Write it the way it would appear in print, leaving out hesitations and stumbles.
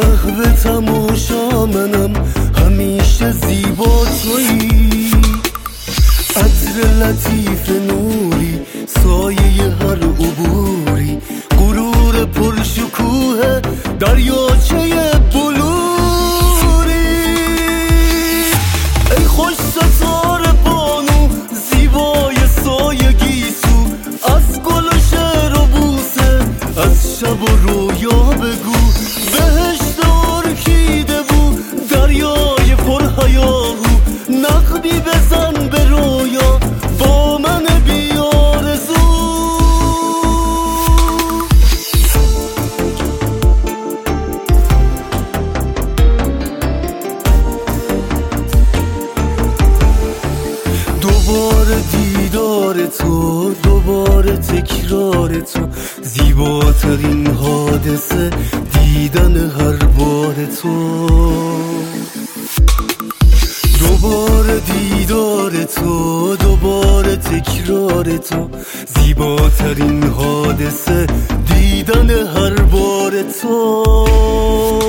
محو تماشا منم، همیشه زیبا تویی. عطر لطیف نوری، سایه هر عبوری، غرور پرشکوه دریاچه بلوری. ای خوش ستاره بانو، زیبای سایه گیسو، از گل و شعر و بوسه، از شب و رویا بگو. بهشت ارکیده بود، دریای پرهیاهو، نقبی بزن به رویا با من بی آرزو. دوباره دیدار تو، دوباره تکرار تو، زیباترین حادثه دیدن هر بار تو. دوباره دیدار تو، دوباره تکرار تو، زیباترین حادثه دیدن هر بار تو.